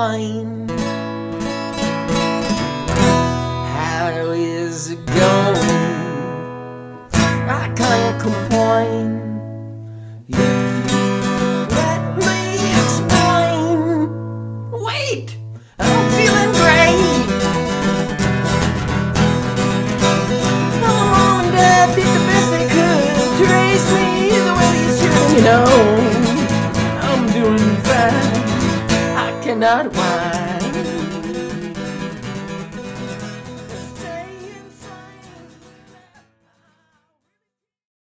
mine. How is it going? I can't complain. Let me explain. Wait, I'm feeling great. Mom and Dad did the best they could to raise me the way they should. You know, I'm doing fine. I cannot whine.